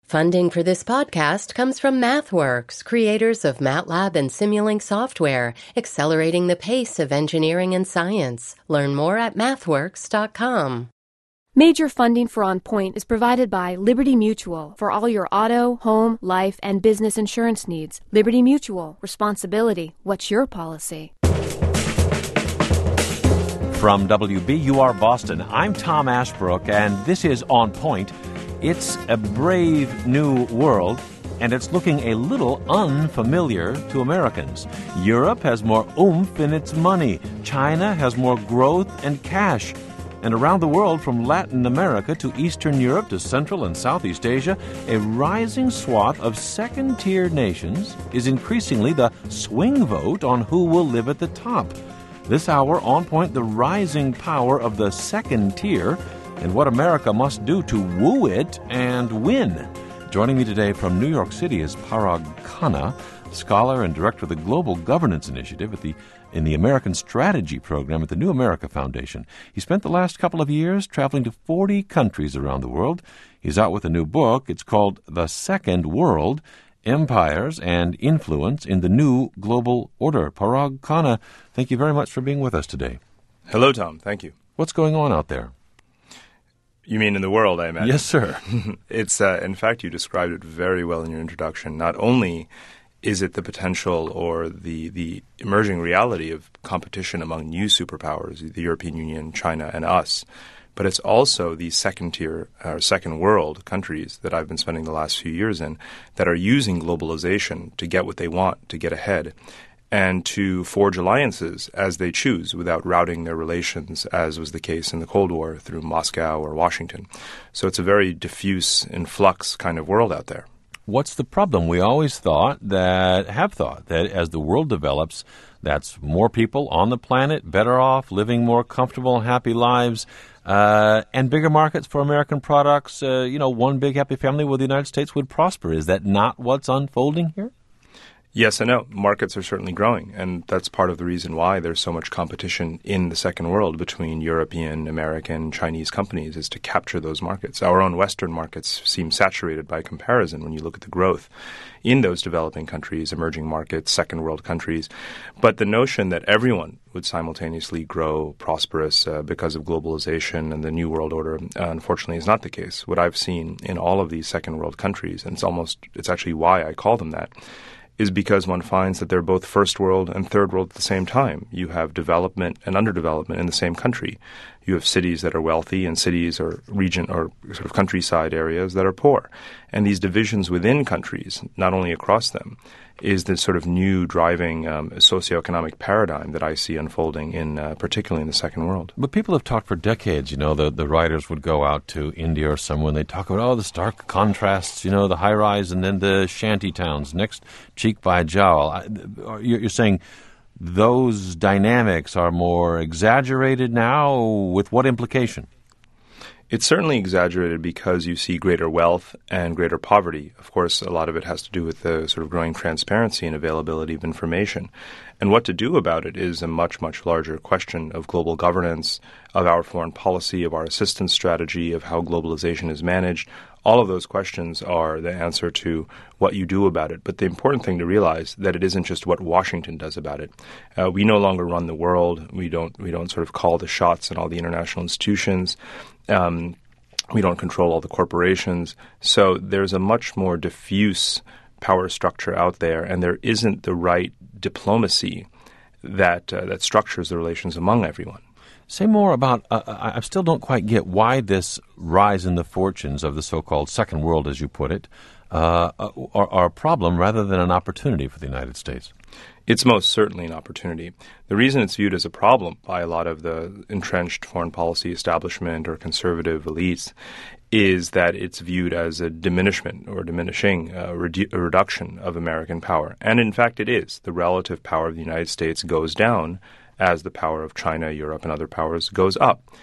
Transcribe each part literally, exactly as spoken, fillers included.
Funding for this podcast comes from MathWorks, creators of MATLAB and Simulink software, accelerating the pace of engineering and science. Learn more at mathworks dot com. Major funding for On Point is provided by Liberty Mutual for all your auto, home, life, and business insurance needs. Liberty Mutual. Responsibility. What's your policy? From W B U R Boston, I'm Tom Ashbrook, and this is On Point. It's a brave new world, and it's looking a little unfamiliar to Americans. Europe has more oomph in its money. China has more growth and cash. And around the world, from Latin America to Eastern Europe to Central and Southeast Asia, a rising swath of second-tier nations is increasingly the swing vote on who will live at the top. This hour, On Point, the rising power of the second tier and what America must do to woo it and win. Joining me today from New York City is Parag Khanna, scholar and director of the Global Governance Initiative at the in the American Strategy Program at the New America Foundation. He spent the last couple of years traveling to forty countries around the world. He's out with a new book. It's called The Second World, Empires and Influence in the New Global Order. Parag Khanna, thank you very much for being with us today. Hello, Tom. Thank you. What's going on out there? You mean in the world, I imagine? Yes, sir. It's, uh, in fact, you described it very well in your introduction. Not only is it the potential or the, the emerging reality of competition among new superpowers, the European Union, China, and us, but it's also the second-tier or second-world countries that I've been spending the last few years in that are using globalization to get what they want, to get ahead, and to forge alliances as they choose without routing their relations, as was the case in the Cold War through Moscow or Washington. So it's a very diffuse, in flux kind of world out there. What's the problem? We always thought that, have thought, that as the world develops, that's more people on the planet, better off, living more comfortable, happy lives, uh, and bigger markets for American products. Uh, you know, one big happy family where the United States would prosper. Is that not what's unfolding here? Yes and no. Markets are certainly growing, and that's part of the reason why there's so much competition in the second world between European, American, Chinese companies is to capture those markets. Our own Western markets seem saturated by comparison when you look at the growth in those developing countries, emerging markets, second world countries. But the notion that everyone would simultaneously grow prosperous uh, because of globalization and the New World Order, uh, unfortunately, is not the case. What I've seen in all of these second world countries, and it's almost, it's actually why I call them that, is because one finds that they're both first world and third world at the same time. You have development and underdevelopment in the same country. You have cities that are wealthy and cities or region or sort of countryside areas that are poor. And these divisions within countries, not only across them, is this sort of new driving um, socioeconomic paradigm that I see unfolding in uh, particularly in the second world. But people have talked for decades, you know, the, the writers would go out to India or somewhere and they talk about, oh, the stark contrasts, you know, the high-rise and then the shanty towns, next cheek by jowl. I, you're saying those dynamics are more exaggerated now? With what implication? It's certainly exaggerated because you see greater wealth and greater poverty. Of course, a lot of it has to do with the sort of growing transparency and availability of information. And what to do about it is a much, much larger question of global governance, of our foreign policy, of our assistance strategy, of how globalization is managed. All of those questions are the answer to what you do about it. But the important thing to realize that it isn't just what Washington does about it. Uh, we no longer run the world. We don't we don't sort of call the shots in all the international institutions. Um, we don't control all the corporations. So there's a much more diffuse power structure out there, and there isn't the right diplomacy that uh, that structures the relations among everyone. Say more about, uh, I still don't quite get why this rise in the fortunes of the so-called second world, as you put it, uh, are, are a problem rather than an opportunity for the United States. It's most certainly an opportunity. The reason it's viewed as a problem by a lot of the entrenched foreign policy establishment or conservative elites is that it's viewed as a diminishment or diminishing uh, redu- a reduction of American power. And in fact, it is. The relative power of the United States goes down as the power of China, Europe, and other powers goes up.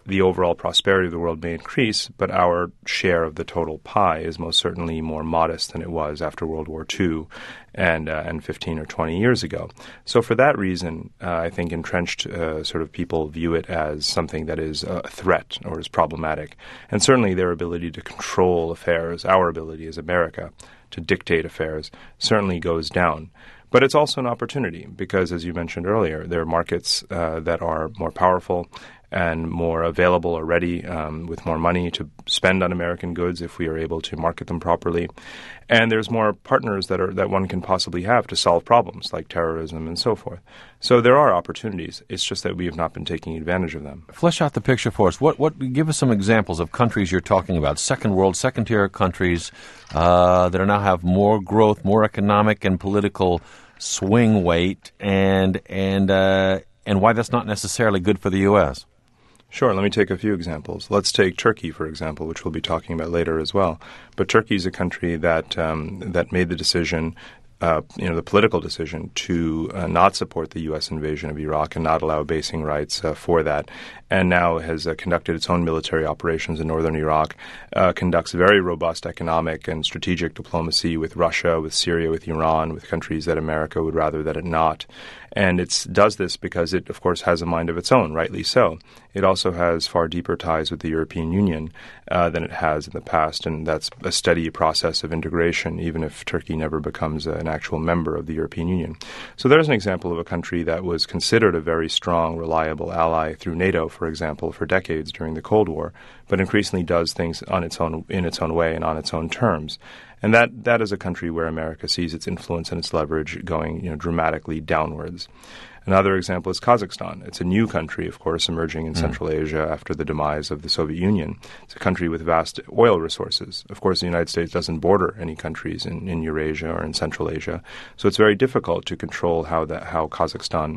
the overall prosperity of the world may increase, but our share of the total pie is most certainly more modest than it was after World War Two and uh, and fifteen or twenty years ago. So for that reason, uh, I think entrenched uh, sort of people view it as something that is a threat or is problematic. And certainly their ability to control affairs, our ability as America to dictate affairs, certainly goes down. But it's also an opportunity because, as you mentioned earlier, there are markets uh, that are more powerful and more available already um, with more money to spend on American goods if we are able to market them properly. And there's more partners that are that one can possibly have to solve problems like terrorism and so forth. So there are opportunities. It's just that we have not been taking advantage of them. Flesh out the picture for us. What, what, give us some examples of countries you're talking about, second world, second-tier countries uh, that are now have more growth, more economic and political swing weight, and and uh, and why that's not necessarily good for the U S. Sure. Let me take a few examples. Let's take Turkey, for example, which we'll be talking about later as well. But Turkey is a country that um, that made the decision, uh, you know, the political decision to uh, not support the U S invasion of Iraq and not allow basing rights uh, for that, and now has uh, conducted its own military operations in northern Iraq, uh, conducts very robust economic and strategic diplomacy with Russia, with Syria, with Iran, with countries that America would rather that it not. And it does this because it, of course, has a mind of its own, rightly so. It also has far deeper ties with the European Union uh, than it has in the past, and that's a steady process of integration, even if Turkey never becomes an actual member of the European Union. So there's an example of a country that was considered a very strong, reliable ally through NATO, for example, for decades during the Cold War, but increasingly does things on its own, in its own way and on its own terms. And that, that is a country where America sees its influence and its leverage going, you know, dramatically downwards. Another example is Kazakhstan. It's a new country, of course, emerging in mm. Central Asia after the demise of the Soviet Union. It's a country with vast oil resources. Of course, the United States doesn't border any countries in, in Eurasia or in Central Asia. So it's very difficult to control how that, how Kazakhstan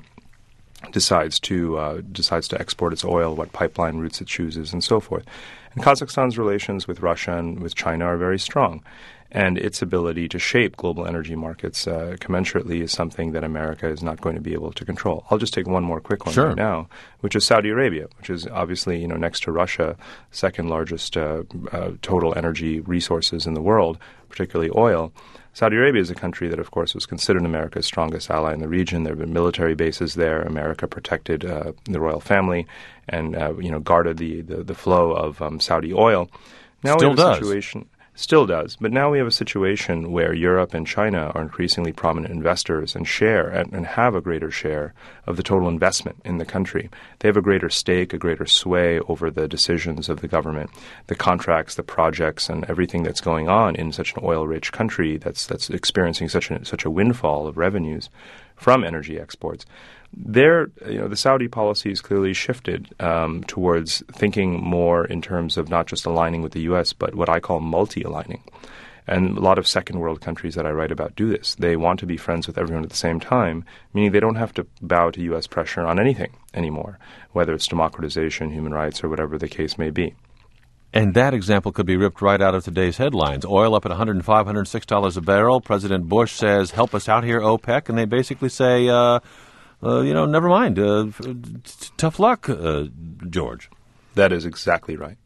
decides to uh, decides to export its oil, what pipeline routes it chooses, and so forth. And Kazakhstan's relations with Russia and with China are very strong. And its ability to shape global energy markets uh, commensurately is something that America is not going to be able to control. I'll just take one more quick one sure. right now, which is Saudi Arabia, which is obviously, you know, next to Russia, second largest uh, uh, total energy resources in the world, particularly oil. Saudi Arabia is a country that, of course, was considered America's strongest ally in the region. There have been military bases there. America protected uh, the royal family and, uh, you know, guarded the, the, the flow of um, Saudi oil. Now Still we have a does. situation... Still does. But now we have a situation where Europe and China are increasingly prominent investors and share and, and have a greater share of the total investment in the country. They have a greater stake, a greater sway over the decisions of the government, the contracts, the projects, and everything that's going on in such an oil-rich country that's that's experiencing such a, such a windfall of revenues from energy exports. There, you know, the Saudi policy has clearly shifted um, towards thinking more in terms of not just aligning with the U S, but what I call multi-aligning. And a lot of second world countries that I write about do this. They want to be friends with everyone at the same time, meaning they don't have to bow to U S pressure on anything anymore, whether it's democratization, human rights, or whatever the case may be. And that example could be ripped right out of today's headlines. Oil up at one hundred five dollars, one hundred six dollars a barrel. President Bush says, help us out here, OPEC. And they basically say, uh, uh, you know, never mind. Uh, t- tough luck, uh, George. That is exactly right.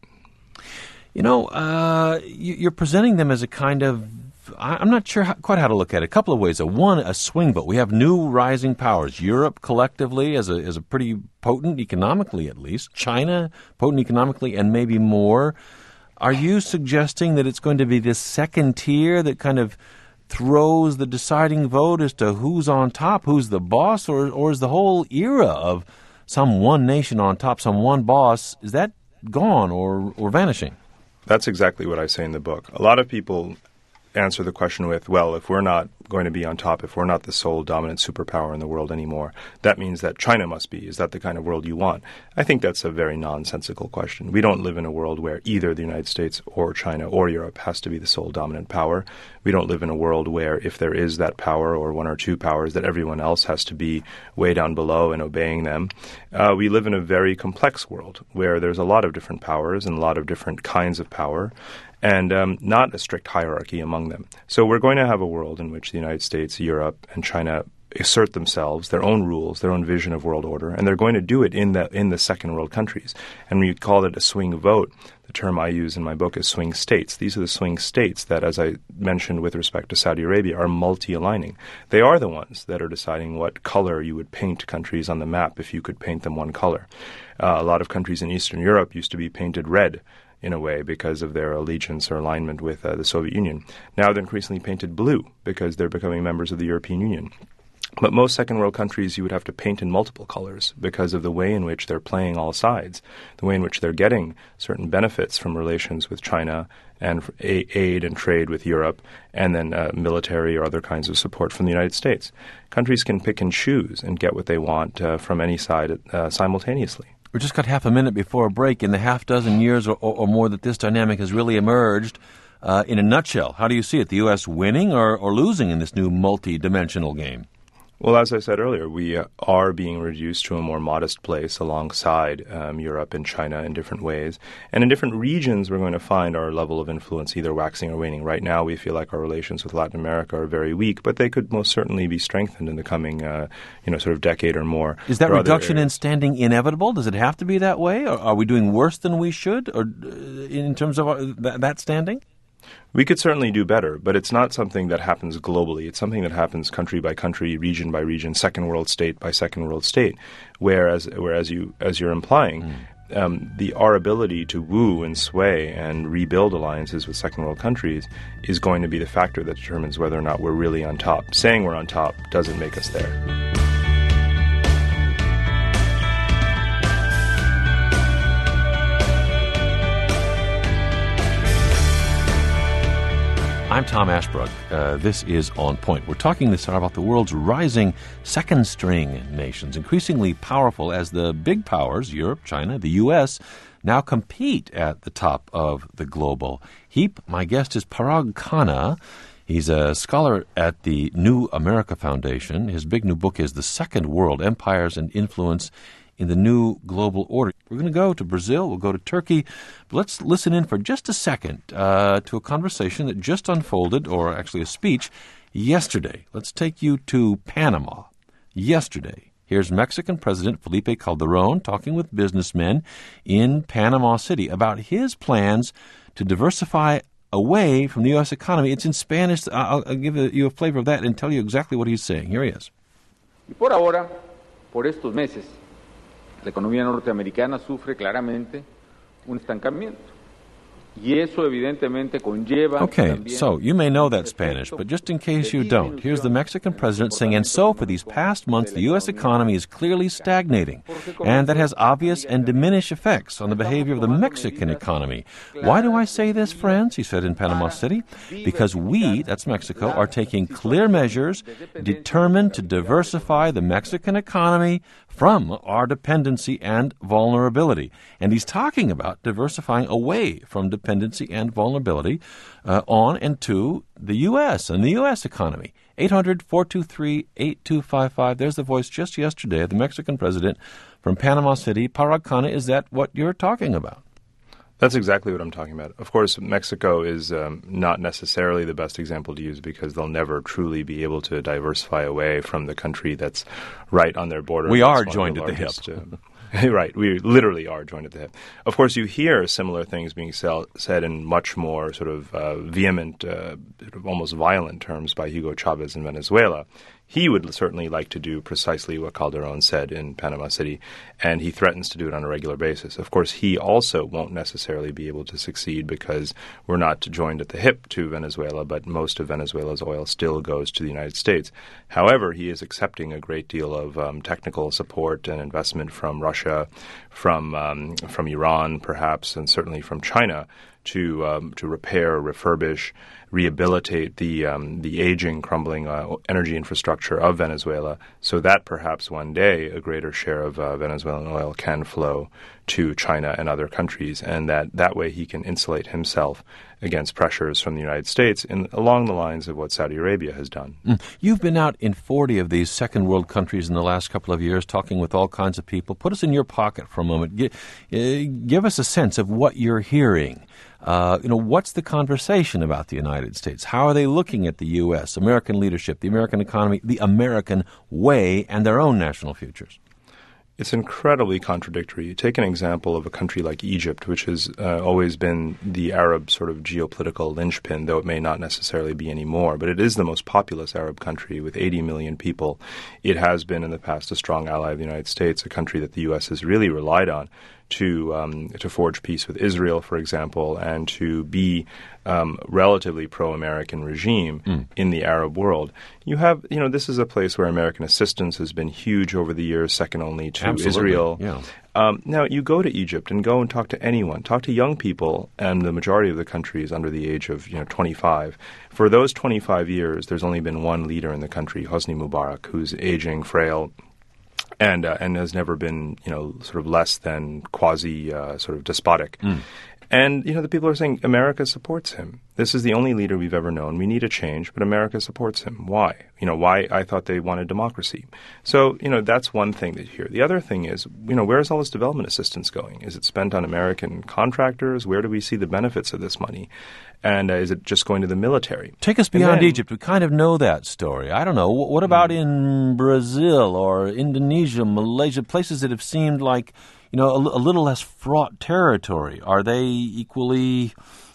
You know, uh, you, you're presenting them as a kind of, I, I'm not sure how, quite how to look at it. A couple of ways. Uh, one, a swing vote. We have new rising powers. Europe collectively as a, as a pretty potent economically, at least. China, potent economically, and maybe more. Are you suggesting that it's going to be this second tier that kind of throws the deciding vote as to who's on top, who's the boss, or or is the whole era of some one nation on top, some one boss, is that gone or, or vanishing? That's exactly what I say in the book. A lot of people answer the question with, well, if we're not going to be on top, if we're not the sole dominant superpower in the world anymore, that means that China must be. Is that the kind of world you want? I think that's a very nonsensical question. We don't live in a world where either the United States or China or Europe has to be the sole dominant power. We don't live in a world where if there is that power or one or two powers, that everyone else has to be way down below and obeying them. Uh, we live in a very complex world where there's a lot of different powers and a lot of different kinds of power, and um, not a strict hierarchy among them. So we're going to have a world in which the United States, Europe, and China assert themselves, their own rules, their own vision of world order, and they're going to do it in the in the second world countries. And when you call it a swing vote, the term I use in my book is swing states. These are the swing states that, as I mentioned with respect to Saudi Arabia, are multi-aligning. They are the ones that are deciding what color you would paint countries on the map if you could paint them one color. Uh, a lot of countries in Eastern Europe used to be painted red, in a way, because of their allegiance or alignment with uh, the Soviet Union. Now they're increasingly painted blue because they're becoming members of the European Union. But most second world countries you would have to paint in multiple colors because of the way in which they're playing all sides, the way in which they're getting certain benefits from relations with China and aid and trade with Europe, and then uh, military or other kinds of support from the United States. Countries can pick and choose and get what they want uh, from any side uh, simultaneously. We just got half a minute before a break. In the half dozen years or, or, or more that this dynamic has really emerged, uh, in a nutshell, how do you see it? The U S winning or, or losing in this new multi-dimensional game? Well, as I said earlier, we uh, are being reduced to a more modest place alongside um, Europe and China in different ways. And in different regions, we're going to find our level of influence either waxing or waning. Right now, we feel like our relations with Latin America are very weak, but they could most certainly be strengthened in the coming, uh, you know, sort of decade or more. Is that reduction in standing inevitable? Does it have to be that way? Or are we doing worse than we should or uh, in terms of our, th- that standing? We could certainly do better, but it's not something that happens globally. It's something that happens country by country, region by region, second world state by second world state. Whereas, whereas you, as you're implying, mm. um, the our ability to woo and sway and rebuild alliances with second world countries is going to be the factor that determines whether or not we're really on top. Saying we're on top doesn't make us there. I'm Tom Ashbrook. Uh, this is On Point. We're talking this hour about the world's rising second-string nations, increasingly powerful as the big powers, Europe, China, the U S, now compete at the top of the global heap. My guest is Parag Khanna. He's a scholar at the New America Foundation. His big new book is The Second World, Empires and Influence in the New Global Order. We're going to go to Brazil, we'll go to Turkey, but let's listen in for just a second uh, to a conversation that just unfolded, or actually a speech, yesterday. Let's take you to Panama. Yesterday, here's Mexican President Felipe Calderón talking with businessmen in Panama City about his plans to diversify away from the U S economy. It's in Spanish. I'll, I'll give you a flavor of that and tell you exactly what he's saying. Here he is. Y por ahora, por estos meses, la economía norteamericana sufre claramente un estancamiento. Y eso evidentemente conlleva. Okay, so you may know that Spanish, but just in case you don't, here's the Mexican president saying, and so for these past months, the U S economy is clearly stagnating, and that has obvious and diminished effects on the behavior of the Mexican economy. Why do I say this, friends? He said in Panama City. Because we, that's Mexico, are taking clear measures determined to diversify the Mexican economy from our dependency and vulnerability. And he's talking about diversifying away from dependency and vulnerability uh, on and to the U S and the U S economy. eight hundred, four two three, eight two five five. There's the voice just yesterday of the Mexican president from Panama City. Parag Khanna, is that what you're talking about? That's exactly what I'm talking about. Of course, Mexico is um, not necessarily the best example to use because they'll never truly be able to diversify away from the country that's right on their border. We are joined at the hip. Uh, right, we literally are joined at the hip. Of course, you hear similar things being sell- said in much more sort of uh, vehement, uh, sort of almost violent terms by Hugo Chavez in Venezuela. He would certainly like to do precisely what Calderón said in Panama City, and he threatens to do it on a regular basis. Of course, he also won't necessarily be able to succeed because we're not joined at the hip to Venezuela, but most of Venezuela's oil still goes to the United States. However, he is accepting a great deal of um, technical support and investment from Russia, from um, from Iran, perhaps, and certainly from China to um, to repair, refurbish, rehabilitate the um, the aging, crumbling uh, energy infrastructure of Venezuela, so that perhaps one day a greater share of uh, Venezuelan oil can flow to China and other countries, and that that way he can insulate himself against pressures from the United States in, along the lines of what Saudi Arabia has done. Mm. You've been out in forty of these second world countries in the last couple of years talking with all kinds of people. Put us in your pocket for a moment. Give, uh, give us a sense of what you're hearing. Uh, you know, what's the conversation about the United States? How are they looking at the U S, American leadership, the American economy, the American way, and their own national futures? It's incredibly contradictory. You take an example of a country like Egypt, which has uh, always been the Arab sort of geopolitical linchpin, though it may not necessarily be anymore. But it is the most populous Arab country with eighty million people. It has been in the past a strong ally of the United States, a country that the U S has really relied on to um, to forge peace with Israel, for example, and to be um, relatively pro-American regime mm. in the Arab world. You have, you know, this is a place where American assistance has been huge over the years, second only to Absolutely. Israel. Yeah. Um, now, you go to Egypt and go and talk to anyone, talk to young people, and the majority of the country is under the age of, you know, twenty-five. For those twenty-five years, there's only been one leader in the country, Hosni Mubarak, who's aging, frail, and uh, and has never been, you know, sort of less than quasi uh, sort of despotic. Mm. And, you know, the people are saying America supports him. This is the only leader we've ever known. We need a change, but America supports him. Why? You know, why? I thought they wanted democracy. So, you know, that's one thing that you hear. The other thing is, you know, where is all this development assistance going? Is it spent on American contractors? Where do we see the benefits of this money? And uh, is it just going to the military? Take us beyond then, Egypt. We kind of know that story. I don't know. What about in Brazil or Indonesia, Malaysia, places that have seemed like, you know, a, a little less fraught territory? Are they equally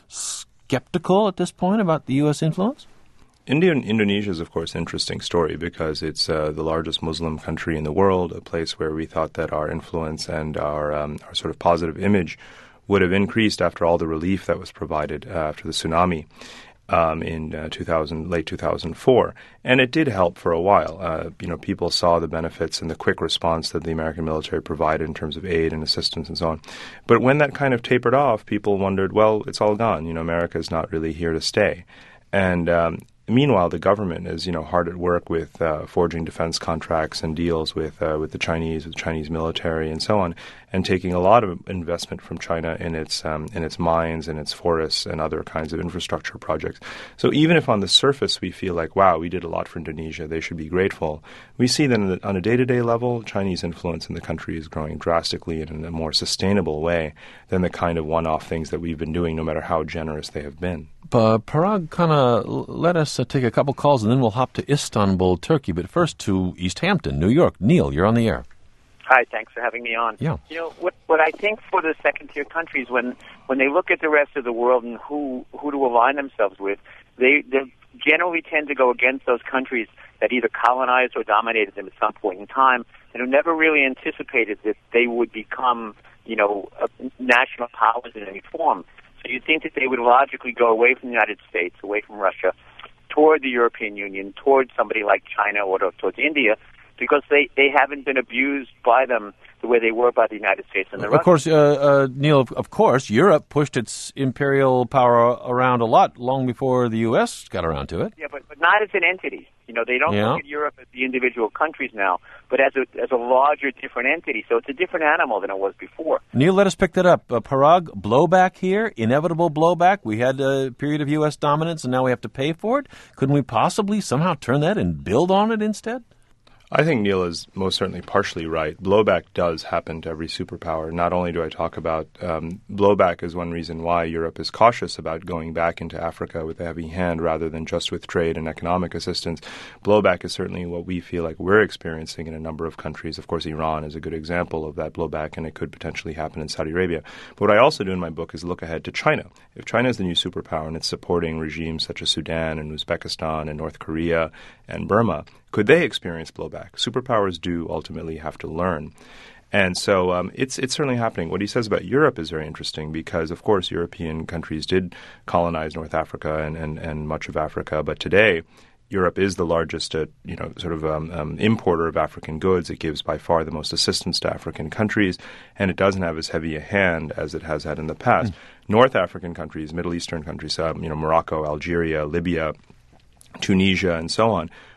skeptical at this point about the U S influence? India and Indonesia is, of course, an interesting story because it's uh, the largest Muslim country in the world, a place where we thought that our influence and our, um, our sort of positive image would have increased after all the relief that was provided uh, after the tsunami um, in uh, two thousand, late two thousand four. And it did help for a while. Uh, you know, people saw the benefits and the quick response that the American military provided in terms of aid and assistance and so on. But when that kind of tapered off, people wondered, well, it's all gone. You know, America is not really here to stay. And um, meanwhile, the government is, you know, hard at work with uh, forging defense contracts and deals with uh, with the Chinese, with the Chinese military, and so on, and taking a lot of investment from China in its um, in its mines and its forests and other kinds of infrastructure projects. So even if on the surface we feel like, wow, we did a lot for Indonesia, they should be grateful, we see that on a day-to-day level, Chinese influence in the country is growing drastically and in a more sustainable way than the kind of one-off things that we've been doing, no matter how generous they have been. Uh, Parag, kind of let us uh, take a couple calls, and then we'll hop to Istanbul, Turkey. But first to East Hampton, New York. Neil, you're on the air. Hi, thanks for having me on. Yeah. You know, what what I think for the second-tier countries, when when they look at the rest of the world and who, who to align themselves with, they, they generally tend to go against those countries that either colonized or dominated them at some point in time, and who never really anticipated that they would become, you know, a national powers in any form. So you'd think that they would logically go away from the United States, away from Russia, toward the European Union, toward somebody like China or towards India, because they, they haven't been abused by them the way they were by the United States and the Russians. Of course, uh, uh, Neil, of, of course, Europe pushed its imperial power around a lot long before the U S got around to it. Yeah, but, but not as an entity. You know, they don't yeah. look at Europe as the individual countries now, but as a as a larger, different entity. So it's a different animal than it was before. Neil, let us pick that up. Uh, Parag, blowback here, inevitable blowback. We had a period of U S dominance, and now we have to pay for it. Couldn't we possibly somehow turn that and build on it instead? I think Neil is most certainly partially right. Blowback does happen to every superpower. Not only do I talk about um, blowback is one reason why Europe is cautious about going back into Africa with a heavy hand rather than just with trade and economic assistance. Blowback is certainly what we feel like we're experiencing in a number of countries. Of course, Iran is a good example of that blowback, and it could potentially happen in Saudi Arabia. But what I also do in my book is look ahead to China. If China is the new superpower and it's supporting regimes such as Sudan and Uzbekistan and North Korea and Burma, could they experience blowback? Superpowers do ultimately have to learn. And so um, it's it's certainly happening. What he says about Europe is very interesting because, of course, European countries did colonize North Africa and, and, and much of Africa. But today, Europe is the largest uh, you know, sort of um, um, importer of African goods. It gives by far the most assistance to African countries, and it doesn't have as heavy a hand as it has had in the past. Mm. North African countries, Middle Eastern countries, um, you know, Morocco, Algeria, Libya, Tunisia, and so on,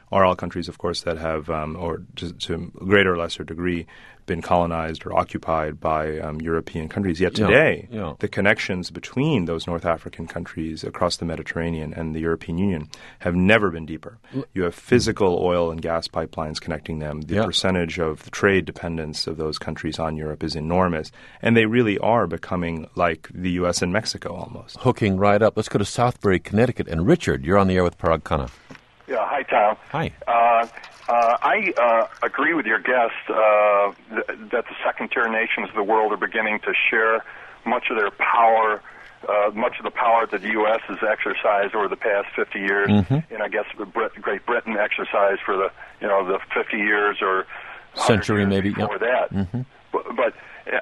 are all countries, of course, that have, um, or to, to a greater or lesser degree, been colonized or occupied by um, European countries. Yet today, yeah, yeah. the connections between those North African countries across the Mediterranean and the European Union have never been deeper. You have physical oil and gas pipelines connecting them. The yeah. percentage of the trade dependence of those countries on Europe is enormous, and they really are becoming like the U S and Mexico almost. Hooking right up. Let's go to Southbury, Connecticut. And Richard, you're on the air with Parag Khanna. Yeah, hi, Tom. Hi. Uh, uh, I uh, agree with your guest uh, th- that the second-tier nations of the world are beginning to share much of their power, uh, much of the power that the U S has exercised over the past fifty years, mm-hmm. and I guess the Brit- Great Britain exercised for the, you know, the fifty years or century maybe before yep. that. Mm-hmm. But but,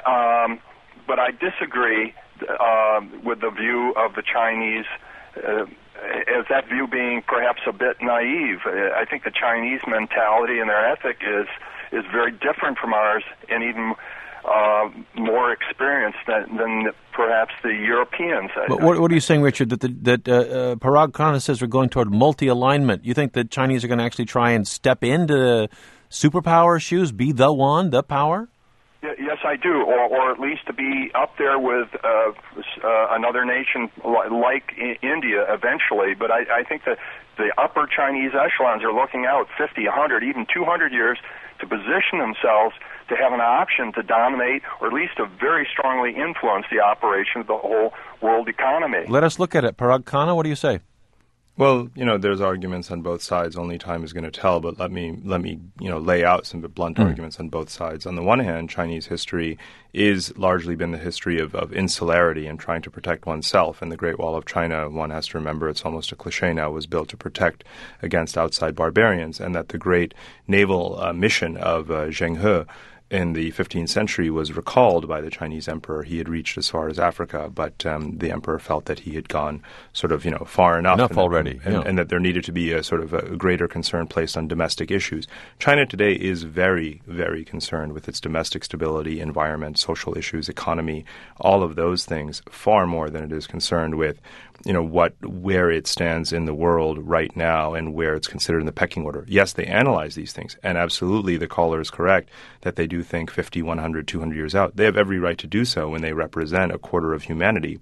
um, but I disagree uh, with the view of the Chinese. Uh, as that view being perhaps a bit naive. I think the Chinese mentality and their ethic is is very different from ours, and even uh, more experienced than, than perhaps the Europeans. But what, what are you saying, Richard, that the, that uh, uh, Parag Khanna says we're going toward multi-alignment? You think the Chinese are going to actually try and step into superpower shoes, be the one, the power? Yes, I do, or, or at least to be up there with uh, uh, another nation like India eventually. But I, I think that the upper Chinese echelons are looking out fifty, one hundred, even two hundred years to position themselves to have an option to dominate or at least to very strongly influence the operation of the whole world economy. Let us look at it. Parag Khanna, what do you say? Well, you know, there's arguments on both sides. Only time is going to tell. But let me let me you know lay out some blunt mm. arguments on both sides. On the one hand, Chinese history is largely been the history of, of insularity and trying to protect oneself. And the Great Wall of China, one has to remember, it's almost a cliche now, was built to protect against outside barbarians, and that the great naval uh, mission of uh, Zheng He in the fifteenth century was recalled by the Chinese emperor. He had reached as far as Africa, but um, the emperor felt that he had gone sort of, you know, far enough. Enough and already. That, and, yeah. and that there needed to be a sort of a greater concern placed on domestic issues. China today is very, very concerned with its domestic stability, environment, social issues, economy, all of those things, far more than it is concerned with, you know, what where it stands in the world right now and where it's considered in the pecking order. Yes, they analyze these things, and absolutely the caller is correct that they do think fifty, one hundred, two hundred years out. They have every right to do so when they represent a quarter of humanity.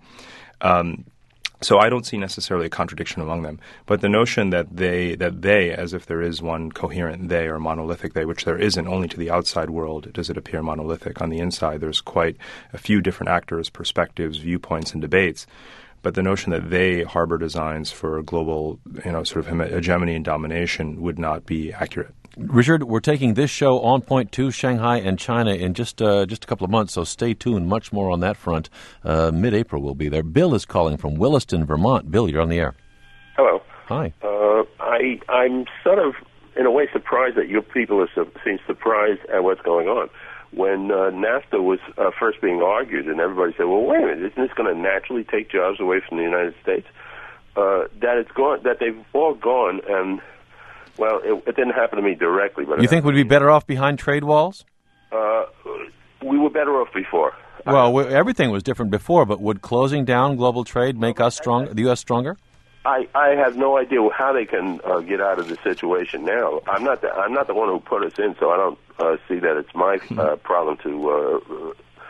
Um, so I don't see necessarily a contradiction among them. But the notion that they, that they, as if there is one coherent they or monolithic they, which there isn't, only to the outside world does it appear monolithic. On the inside, there's quite a few different actors, perspectives, viewpoints, and debates. But the notion that they harbor designs for global, you know, sort of hegemony and domination would not be accurate. Richard, we're taking this show on point to Shanghai and China in just uh, just a couple of months, so stay tuned. Much more on that front. Uh, mid-April we'll be there. Bill is calling from Williston, Vermont. Bill, you're on the air. Hello. Hi. Uh, I, I'm sort of, in a way, surprised that you people are su- seem surprised at what's going on. When uh, NAFTA was uh, first being argued, and everybody said, "Well, wait a minute, isn't this going to naturally take jobs away from the United States?" Uh, that it's gone, that they've all gone, and well, it, it didn't happen to me directly. But you think we'd be better off behind trade walls? Uh, we were better off before. Well, we, everything was different before, but would closing down global trade make us strong, the U S stronger? I, I have no idea how they can uh, get out of the situation now. I'm not the, I'm not the one who put us in, so I don't uh, see that it's my uh, problem to uh,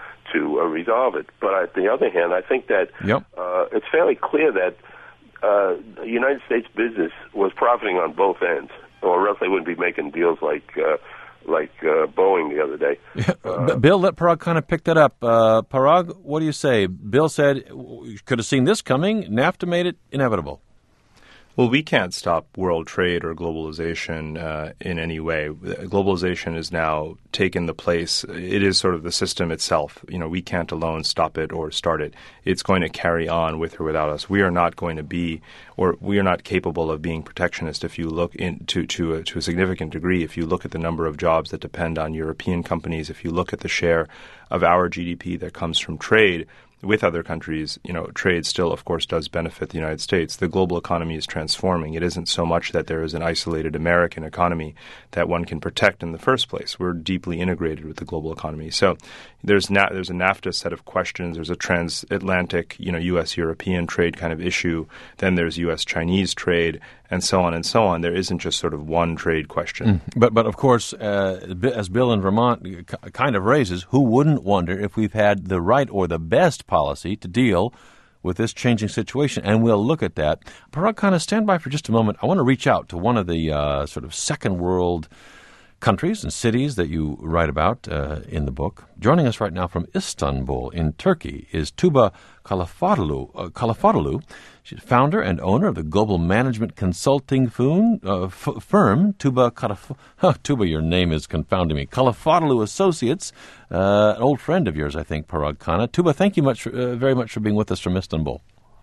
to uh, resolve it. But on the other hand, I think that yep. uh, it's fairly clear that uh, the United States business was profiting on both ends, or else they wouldn't be making deals like uh, like uh, Boeing the other day. Yeah. Uh, Bill, let Parag kind of pick that up. Uh, Parag, what do you say? Bill said, you could have seen this coming. NAFTA made it inevitable. Well, we can't stop world trade or globalization uh, in any way. Globalization has now taken the place. It is sort of the system itself. You know, we can't alone stop it or start it. It's going to carry on with or without us. We are not going to be, or we are not capable of being protectionist. If you look into to a, to a significant degree, if you look at the number of jobs that depend on European companies, if you look at the share of our G D P that comes from trade, with other countries, you know, trade still, of course, does benefit the United States. The global economy is transforming. It isn't so much that there is an isolated American economy that one can protect in the first place. We're deeply integrated with the global economy. So there's na- there's a NAFTA set of questions. There's a transatlantic, you know, U S European trade kind of issue. Then there's U S Chinese trade, and so on and so on. There isn't just sort of one trade question. Mm. But, but of course, uh, as Bill in Vermont kind of raises, who wouldn't wonder if we've had the right or the best policy to deal with this changing situation? And we'll look at that. Parag Khanna, stand by for just a moment. I want to reach out to one of the uh, sort of second world countries and cities that you write about uh, in the book. Joining us right now from Istanbul in Turkey is Tuba Kalafatoglu. Uh, Kalafatoglu. She's founder and owner of the global management consulting firm, uh, f- firm Tuba Kalaf- huh, Tuba, your name is confounding me. Kalafatoglu Associates, uh, an old friend of yours, I think, Parag Khanna. Tuba, thank you much for, uh, very much for being with us from Istanbul.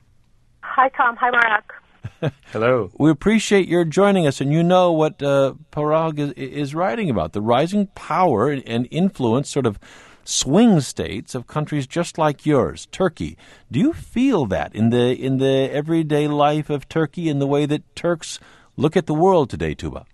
Hi, Tom. Hi, Mark. Hello. We appreciate your joining us, and you know what uh, Parag is, is writing about, the rising power and influence, sort of swing states of countries just like yours, Turkey. Do you feel that in the in the everyday life of Turkey, in the way that Turks look at the world today, Tuba?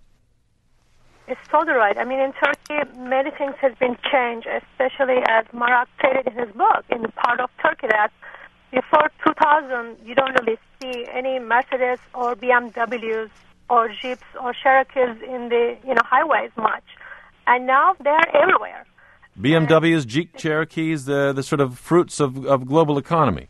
It's totally right. I mean, in Turkey, many things have been changed, especially as Mark stated in his book, in the part of Turkey that before two thousand, you don't really see any Mercedes or B M Ws or Jeeps or Cherokees in the you know highways much, and now they're everywhere. B M Ws, Jeep Cherokees, the the sort of fruits of, of global economy.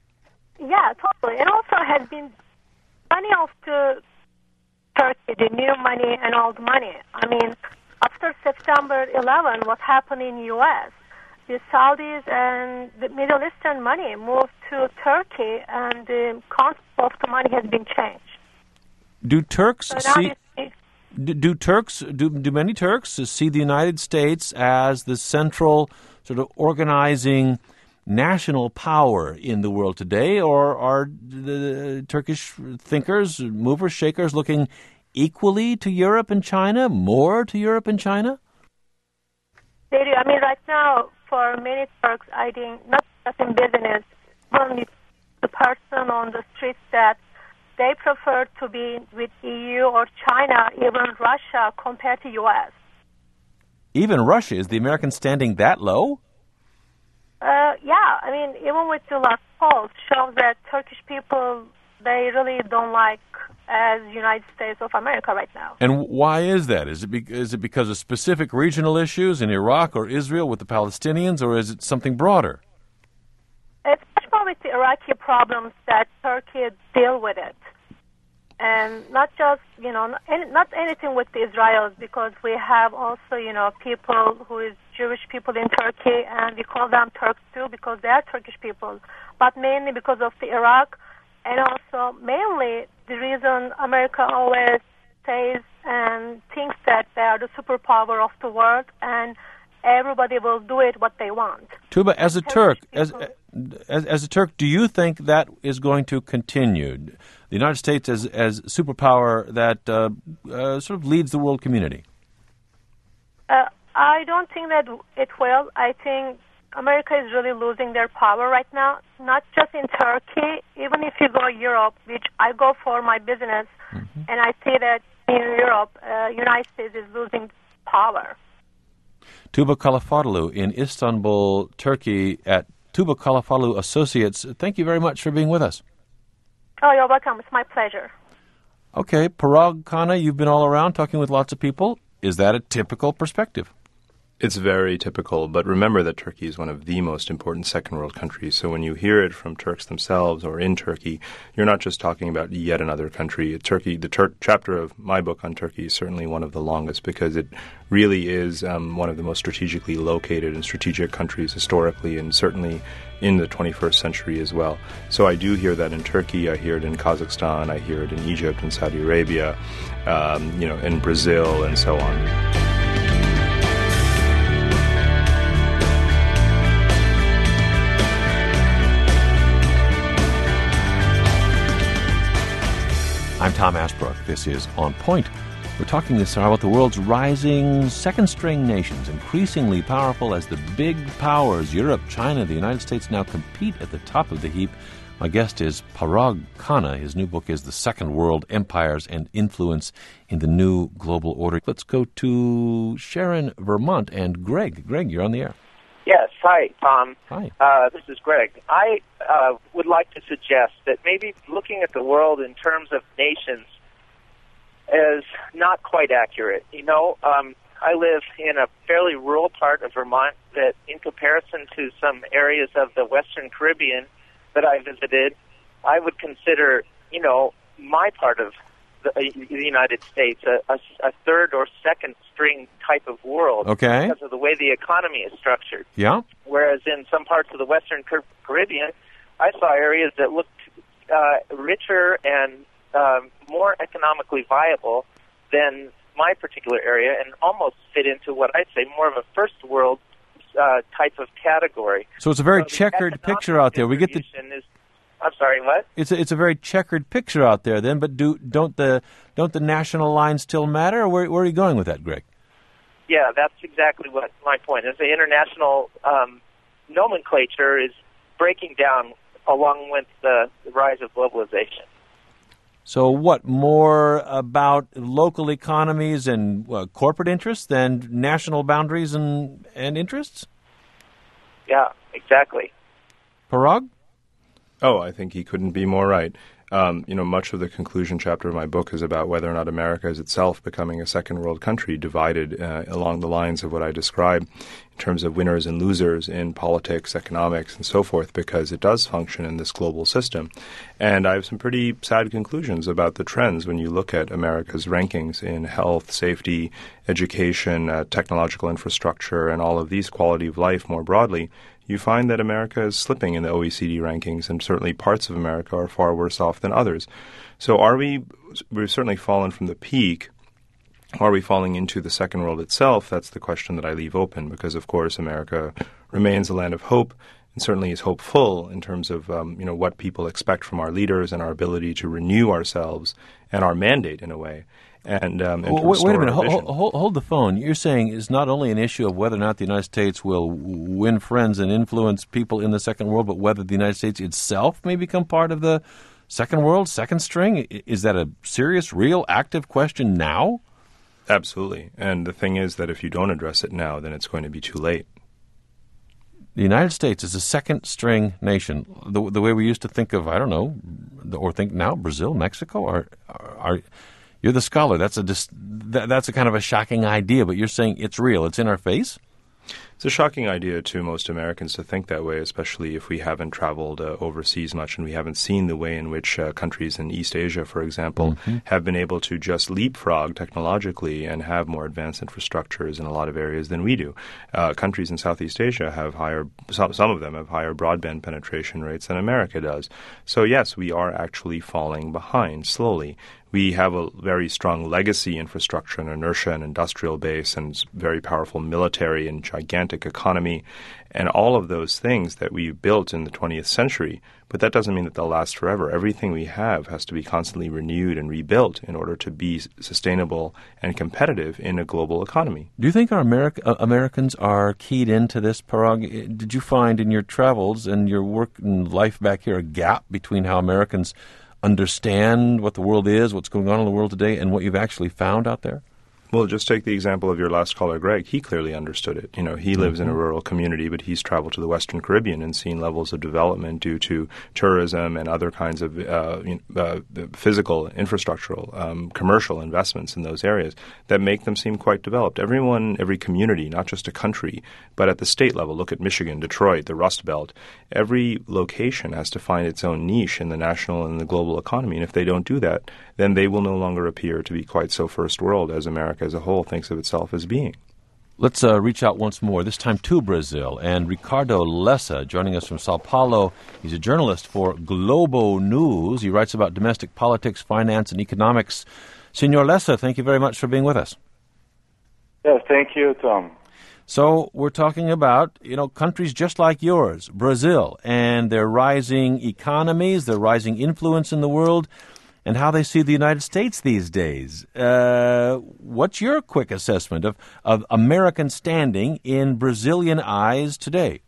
Yeah, totally. It also has been money of the Turkey, the new money and old money. I mean, after September eleventh, what happened in the U S, the Saudis and the Middle Eastern money moved to Turkey, and the concept of the money has been changed. Do Turks so see... Do, do Turks, do, do many Turks see the United States as the central sort of organizing national power in the world today, or are the Turkish thinkers, movers, shakers looking equally to Europe and China, more to Europe and China? They do. I mean, right now, for many Turks, I think, not just in business, only the person on the street that they prefer to be with E U or China, even Russia, compared to U S. Even Russia? Is the American standing that low? Uh, yeah. I mean, even with the last polls, shows that Turkish people, they really don't like as United States of America right now. And why is that? Is it, be- is it because of specific regional issues in Iraq or Israel with the Palestinians, or is it something broader? It's much more with the Iraqi problems that Turkey deal with it. And not just, you know, not anything with the Israelis, because we have also, you know, people who is Jewish people in Turkey, and we call them Turks too because they are Turkish people, but mainly because of the Iraq, and also mainly the reason America always says and thinks that they are the superpower of the world, and everybody will do it what they want. Tuba, as a Turk, as, as as a Turk, do you think that is going to continue? The United States as as superpower that uh, uh, sort of leads the world community? Uh, I don't think that it will. I think America is really losing their power right now, not just in Turkey. Even if you go Europe, which I go for my business, mm-hmm. and I see that in Europe, uh, United States is losing power. Tuba Kalafatoglu in Istanbul, Turkey, at Tuba Kalafatoglu Associates. Thank you very much for being with us. Oh, you're welcome. It's my pleasure. Okay, Parag Khanna, you've been all around talking with lots of people. Is that a typical perspective? It's very typical, but remember that Turkey is one of the most important second world countries. So when you hear it from Turks themselves or in Turkey, you're not just talking about yet another country. Turkey, the Tur- chapter of my book on Turkey is certainly one of the longest because it really is um, one of the most strategically located and strategic countries historically, and certainly in the twenty-first century as well. So I do hear that in Turkey, I hear it in Kazakhstan, I hear it in Egypt and Saudi Arabia, um, you know, in Brazil and so on. I'm Tom Ashbrook. This is On Point. We're talking this hour about the world's rising second-string nations, increasingly powerful as the big powers, Europe, China, the United States, now compete at the top of the heap. My guest is Parag Khanna. His new book is The Second World, Empires and Influence in the New Global Order. Let's go to Sharon, Vermont, and Greg. Greg, you're on the air. Yes, hi, Tom. Hi. Uh, this is Greg. I uh, would like to suggest that maybe looking at the world in terms of nations is not quite accurate. You know, um, I live in a fairly rural part of Vermont that, in comparison to some areas of the Western Caribbean that I visited, I would consider, you know, my part of the, uh, the United States a, a, a third or second string type of world. Okay. Because of the way the economy is structured. Yeah. Whereas in some parts of the Western Car- Caribbean, I saw areas that looked uh, richer and um, more economically viable than my particular area, and almost fit into what I'd say more of a first world uh, type of category. So it's a very so checkered picture out there. We get the. Is, I'm sorry, what? It's a, it's a very checkered picture out there. Then, but do don't the don't the national lines still matter? Or where, where are you going with that, Greg? Yeah, that's exactly what my point is. The international um, nomenclature is breaking down along with the, the rise of globalization. So what, more about local economies and uh, corporate interests than national boundaries and, and interests? Yeah, exactly. Parag? Oh, I think he couldn't be more right. Um, you know, much of the conclusion chapter of my book is about whether or not America is itself becoming a second world country, divided uh, along the lines of what I described in terms of winners and losers in politics, economics, and so forth, because it does function in this global system. And I have some pretty sad conclusions about the trends when you look at America's rankings in health, safety, education, uh, technological infrastructure, and all of these quality of life more broadly. You find that America is slipping in the O E C D rankings, and certainly parts of America are far worse off than others. So are we, we've certainly fallen from the peak. Are we falling into the second world itself? That's the question that I leave open, because, of course, America remains a land of hope and certainly is hopeful in terms of um, you know what people expect from our leaders and our ability to renew ourselves and our mandate in a way. And, um, and well, wait, wait a minute. Hold, hold, hold the phone. You're saying it's not only an issue of whether or not the United States will win friends and influence people in the second world, but whether the United States itself may become part of the second world, second string? Is that a serious, real, active question now? Absolutely. And the thing is that if you don't address it now, then it's going to be too late. The United States is a second-string nation. The, the way we used to think of, I don't know, or think now, Brazil, Mexico, are are. You're the scholar. That's a dis- that, that's a kind of a shocking idea, but you're saying it's real. It's in our face? It's a shocking idea to most Americans to think that way, especially if we haven't traveled uh, overseas much and we haven't seen the way in which uh, countries in East Asia, for example, mm-hmm. have been able to just leapfrog technologically and have more advanced infrastructures in a lot of areas than we do. Uh, countries in Southeast Asia have higher, some, some of them have higher broadband penetration rates than America does. So yes, we are actually falling behind slowly. We have a very strong legacy infrastructure and inertia and industrial base and very powerful military and gigantic economy and all of those things that we built in the twentieth century. But that doesn't mean that they'll last forever. Everything we have has to be constantly renewed and rebuilt in order to be sustainable and competitive in a global economy. Do you think our Ameri- uh, Americans are keyed into this, Parag? Did you find in your travels and your work and life back here a gap between how Americans understand what the world is, what's going on in the world today, and what you've actually found out there? Well, just take the example of your last caller, Greg. He clearly understood it. You know, he mm-hmm. lives in a rural community, but he's traveled to the Western Caribbean and seen levels of development due to tourism and other kinds of uh, you know, uh, physical, infrastructural, um, commercial investments in those areas that make them seem quite developed. Everyone, every community, not just a country, but at the state level, look at Michigan, Detroit, the Rust Belt. Every location has to find its own niche in the national and the global economy, and if they don't do that, then they will no longer appear to be quite so first world as America as a whole thinks of itself as being. Let's uh, reach out once more, this time to Brazil. And Ricardo Lessa joining us from Sao Paulo. He's a journalist for Globo News. He writes about domestic politics, finance, and economics. Senor Lessa, thank you very much for being with us. Yes, thank you, Tom. So we're talking about, you know, countries just like yours, Brazil, and their rising economies, their rising influence in the world. and how they see the United States these days. Uh, what's your quick assessment of, of American standing in Brazilian eyes today?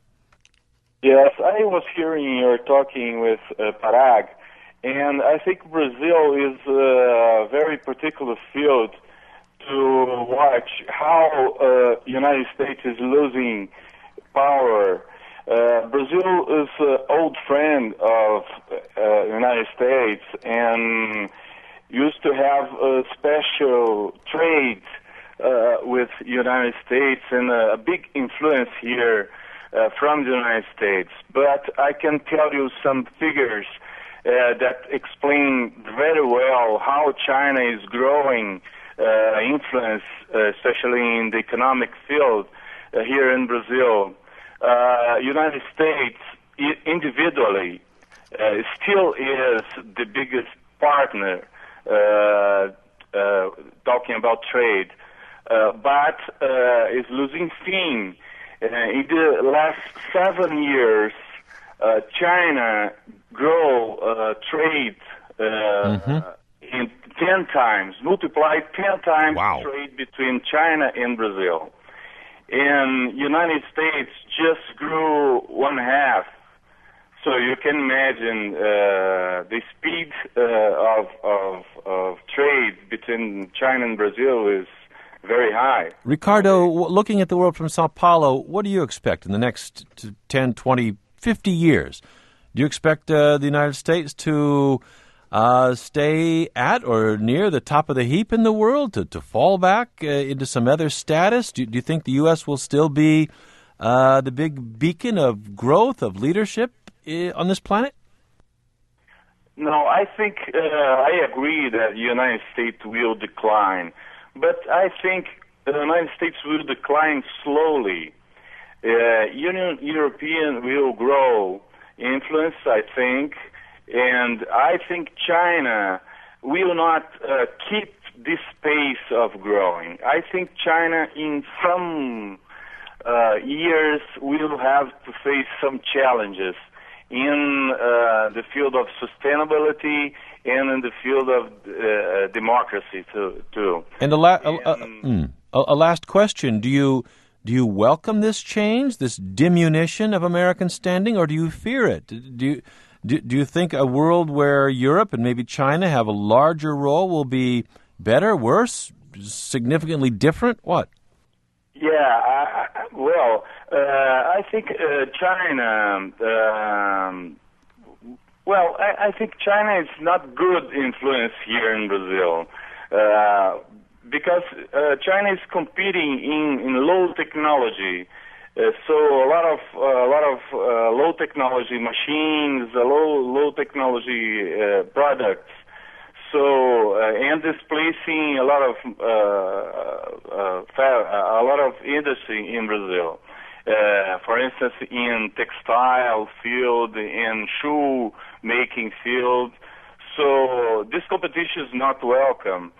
Yes, I was hearing you talking with uh, Parag, and I think Brazil is a very particular field to watch how uh, United States is losing power. Uh, Brazil is an old friend of uh, United States and used to have a special trade uh, with United States and a, a big influence here uh, from the United States. But I can tell you some figures uh, that explain very well how China is growing uh, influence, uh, especially in the economic field uh, here in Brazil. Uh, United States I- individually uh, still is the biggest partner uh, uh, talking about trade, uh, but uh, is losing steam. Uh, in the last seven years, uh, China grow uh, trade uh, mm-hmm. in ten times, multiplied ten times wow. trade between China and Brazil. And United States just grew one half. So you can imagine uh, the speed uh, of, of, of trade between China and Brazil is very high. Ricardo, looking at the world from Sao Paulo, what do you expect in the next ten, twenty, fifty years? Do you expect uh, the United States to uh, stay at or near the top of the heap in the world, to, to fall back uh, into some other status? Do, do you think the U S will still be uh, the big beacon of growth, of leadership uh, on this planet? No, I think uh, I agree that the United States will decline. But I think the United States will decline slowly. Uh, Union European will grow influence, I think, and I think China will not uh, keep this pace of growing. I think China in some uh, years will have to face some challenges in uh, the field of sustainability and in the field of uh, democracy too. too. And a, la- a, a, mm, a, a last question: Do you do you welcome this change, this diminution of American standing, or do you fear it? Do you do, do you think a world where Europe and maybe China have a larger role will be better, worse, significantly different? What? Yeah, I, I, well, uh, I think uh, China. Um, well, I, I think China is not good influence here in Brazil uh, because uh, China is competing in, in low technology. Uh, so a lot of uh, a lot of uh, low technology machines, uh, low low technology uh, products. So uh, and displacing a lot of uh, uh, fa- a lot of industry in Brazil. Uh, for instance, in textile field, in shoe making field. So this competition is not welcome,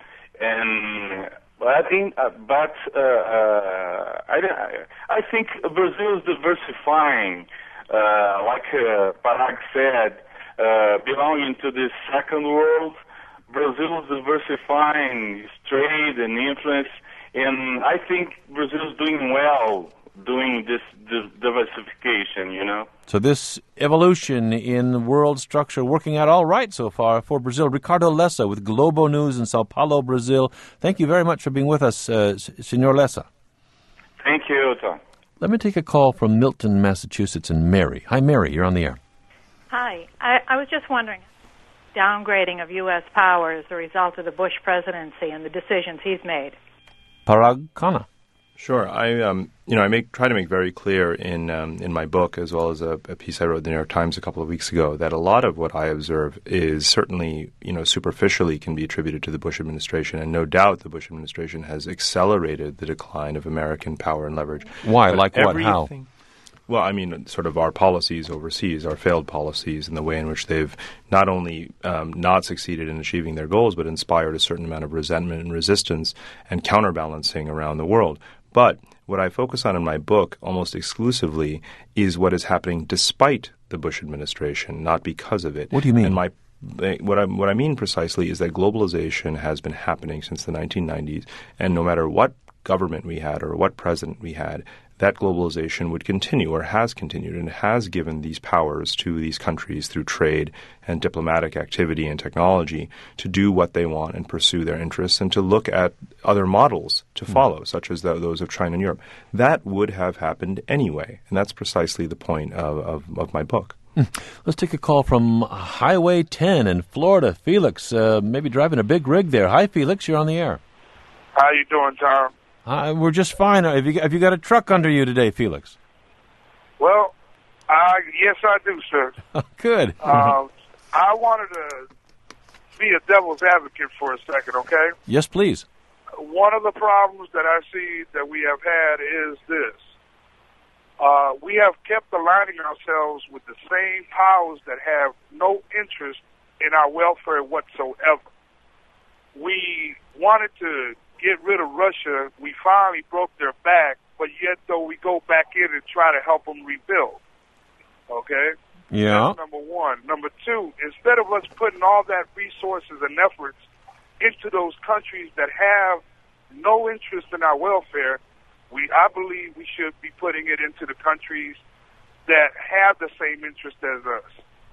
and I think, uh, but uh, uh, I, I think Brazil is diversifying, uh, like uh, Parag said, uh, belonging to the second world. Brazil is diversifying its trade and influence, and I think Brazil is doing well doing this, this diversification, you know. So this evolution in world structure working out all right so far for Brazil. Ricardo Lessa with Globo News in Sao Paulo, Brazil. Thank you very much for being with us, uh, Senor Lessa. Thank you, Tom. Let me take a call from Milton, Massachusetts, and Mary. Hi, Mary. You're on the air. Hi. I, I was just wondering, downgrading of U S power as a result of the Bush presidency and the decisions he's made. Parag Khanna. Sure. I, um, you know, I make try to make very clear in um, in my book, as well as a, a piece I wrote in the New York Times a couple of weeks ago, that a lot of what I observe is certainly, you know, superficially can be attributed to the Bush administration, and no doubt the Bush administration has accelerated the decline of American power and leverage. Why? But like what? How? Well, I mean, sort of our policies overseas, our failed policies, and the way in which they've not only um, not succeeded in achieving their goals, but inspired a certain amount of resentment and resistance and counterbalancing around the world. But what I focus on in my book almost exclusively is what is happening despite the Bush administration, not because of it. What do you mean? And my They, what I what I mean precisely is that globalization has been happening since the nineteen nineties, and no matter what government we had or what president we had, that globalization would continue or has continued and has given these powers to these countries through trade and diplomatic activity and technology to do what they want and pursue their interests and to look at other models to follow, mm. such as the, those of China and Europe. That would have happened anyway, and that's precisely the point of, of, of my book. Let's take a call from Highway ten in Florida. Felix, uh, maybe driving a big rig there. Hi, Felix. You're on the air. How you doing, Tom? Uh, we're just fine. Have you, have you got a truck under you today, Felix? Well, uh, yes, I do, sir. Good. Uh, I wanted to be a devil's advocate for a second, okay? Yes, please. One of the problems that I see that we have had is this. Uh, we have kept aligning ourselves with the same powers that have no interest in our welfare whatsoever. We wanted to get rid of Russia. We finally broke their back, but yet though we go back in and try to help them rebuild. Okay? Yeah. That's number one. Number two, instead of us putting all that resources and efforts into those countries that have no interest in our welfare, We, I believe we should be putting it into the countries that have the same interest as us.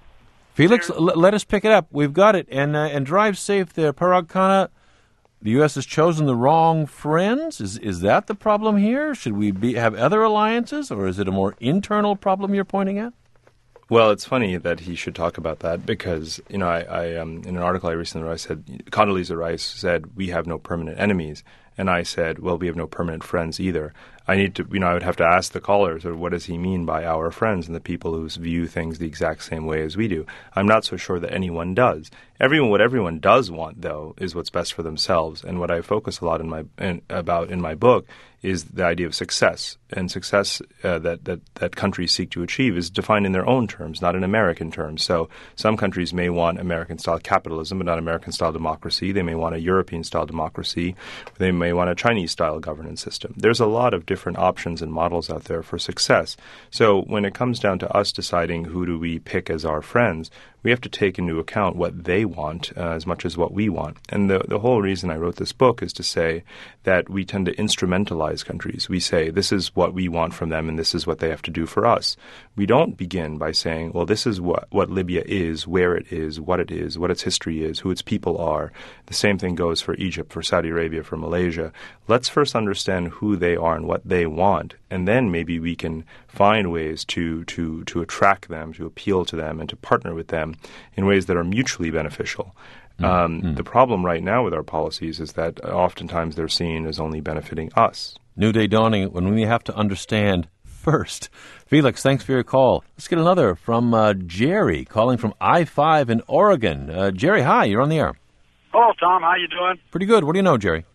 Felix, l- let us pick it up. We've got it. And uh, and drive safe there. Parag Khanna, the U S has chosen the wrong friends? Is is that the problem here? Should we be have other alliances, or is it a more internal problem you're pointing at? Well, it's funny that he should talk about that because, you know, I, I um, in an article I recently wrote, I said, Condoleezza Rice said, we have no permanent enemies. And I said, well, we have no permanent friends either. I need to, you know, I would have to ask the callers, or what does he mean by our friends and the people who view things the exact same way as we do? I'm not so sure that anyone does. Everyone, what everyone does want, though, is what's best for themselves. And what I focus a lot in my in, about in my book is the idea of success. And success uh, that, that, that countries seek to achieve is defined in their own terms, not in American terms. So some countries may want American-style capitalism, but not American-style democracy. They may want a European-style democracy. They may want a Chinese-style governance system. There's a lot of different options and models out there for success. So when it comes down to us deciding who do we pick as our friends, we have to take into account what they want uh, as much as what we want. And the, the whole reason I wrote this book is to say that we tend to instrumentalize countries. We say, this is what we want from them and this is what they have to do for us. We don't begin by saying, well, this is what, what Libya is, where it is, what it is, what its history is, who its people are. The same thing goes for Egypt, for Saudi Arabia, for Malaysia. Let's first understand who they are and what they want, and then maybe we can find ways to, to, to attract them, to appeal to them, and to partner with them in ways that are mutually beneficial. Um, mm-hmm. The problem right now with our policies is that oftentimes they're seen as only benefiting us. New day dawning when we have to understand first. Felix, thanks for your call. Let's get another from uh, Jerry, calling from I five in Oregon. Uh, Jerry, hi, you're on the air. Hello, Tom. How you doing? Pretty good. What do you know, Jerry?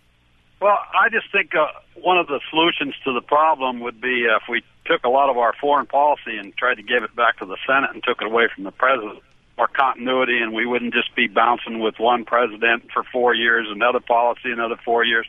Well, I just think uh, one of the solutions to the problem would be uh, if we took a lot of our foreign policy and tried to give it back to the Senate and took it away from the president. More continuity, and we wouldn't just be bouncing with one president for four years, another policy, another four years.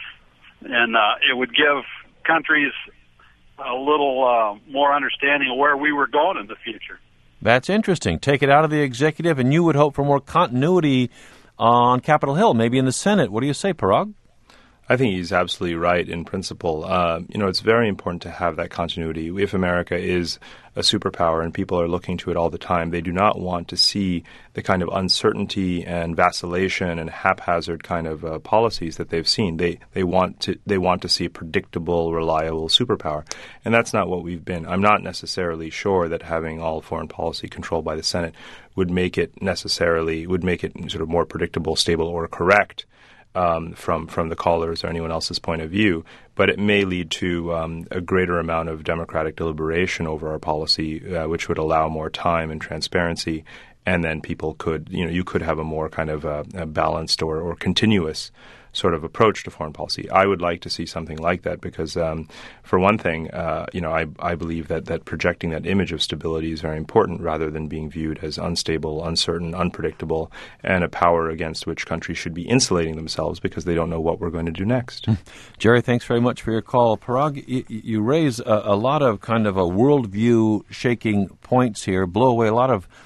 And uh, it would give countries a little uh, more understanding of where we were going in the future. That's interesting. Take it out of the executive, and you would hope for more continuity on Capitol Hill, maybe in the Senate. What do you say, Parag? I think he's absolutely right in principle. Uh, you know, it's very important to have that continuity. If America is a superpower and people are looking to it all the time, they do not want to see the kind of uncertainty and vacillation and haphazard kind of uh, policies that they've seen. They they want to they want to see a predictable, reliable superpower, and that's not what we've been. I'm not necessarily sure that having all foreign policy controlled by the Senate would make it necessarily would make it sort of more predictable, stable, or correct. Um, from from the callers or anyone else's point of view, but it may lead to um, a greater amount of democratic deliberation over our policy, uh, which would allow more time and transparency, and then people could, you know, you could have a more kind of uh, a balanced or, or continuous sort of approach to foreign policy. I would like to see something like that because, um, for one thing, uh, you know, I, I believe that, that projecting that image of stability is very important rather than being viewed as unstable, uncertain, unpredictable, and a power against which countries should be insulating themselves because they don't know what we're going to do next. Jerry, thanks very much for your call. Parag, you, you raise a, a lot of kind of a worldview shaking points here, blow away a lot of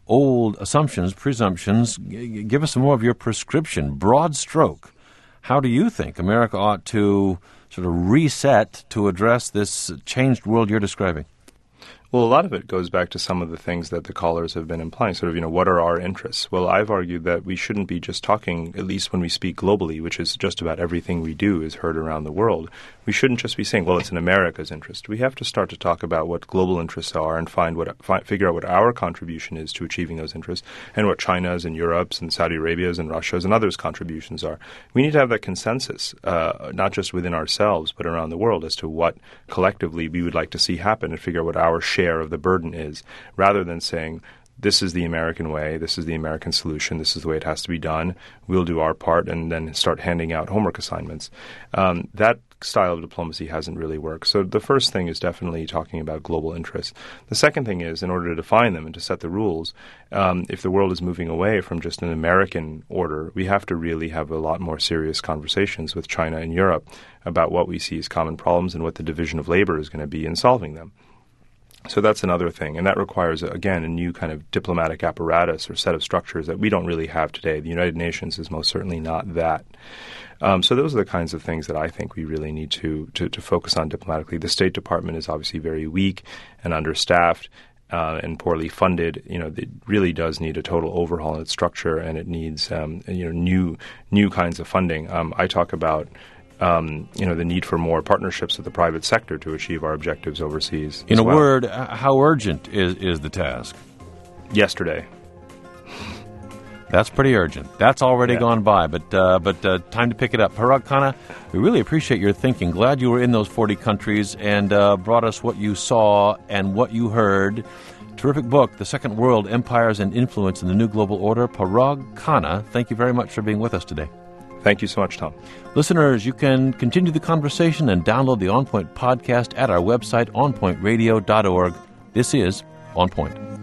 old assumptions, presumptions. G- give us some more of your prescription, broad stroke. How do you think America ought to sort of reset to address this changed world you're describing? Well, a lot of it goes back to some of the things that the callers have been implying, sort of, you know, what are our interests? Well, I've argued that we shouldn't be just talking, at least when we speak globally, which is just about everything we do is heard around the world. We shouldn't just be saying, well, it's in America's interest. We have to start to talk about what global interests are and find what, find, figure out what our contribution is to achieving those interests and what China's and Europe's and Saudi Arabia's and Russia's and others' contributions are. We need to have that consensus, uh, not just within ourselves, but around the world as to what collectively we would like to see happen and figure out what our share of the burden is, rather than saying, this is the American way, this is the American solution, this is the way it has to be done, we'll do our part, and then start handing out homework assignments. Um, that style of diplomacy hasn't really worked. So the first thing is definitely talking about global interests. The second thing is, in order to define them and to set the rules, um, if the world is moving away from just an American order, we have to really have a lot more serious conversations with China and Europe about what we see as common problems and what the division of labor is going to be in solving them. So that's another thing, and that requires, again, a new kind of diplomatic apparatus or set of structures that we don't really have today. The United Nations is most certainly not that. Um, so those are the kinds of things that I think we really need to, to, to focus on diplomatically. The State Department is obviously very weak and understaffed uh, and poorly funded. You know, it really does need a total overhaul in its structure, and it needs um, you know new new kinds of funding. Um, I talk about Um, you know, the need for more partnerships with the private sector to achieve our objectives overseas. In a well. word, how urgent is, is the task? Yesterday. That's pretty urgent. That's already yeah. gone by, but uh, but uh, time to pick it up. Parag Khanna, we really appreciate your thinking. Glad you were in those forty countries and uh, brought us what you saw and what you heard. Terrific book, The Second World, Empires and Influence in the New Global Order. Parag Khanna, thank you very much for being with us today. Thank you so much, Tom. Listeners, you can continue the conversation and download the On Point podcast at our website, on point radio dot org. This is On Point.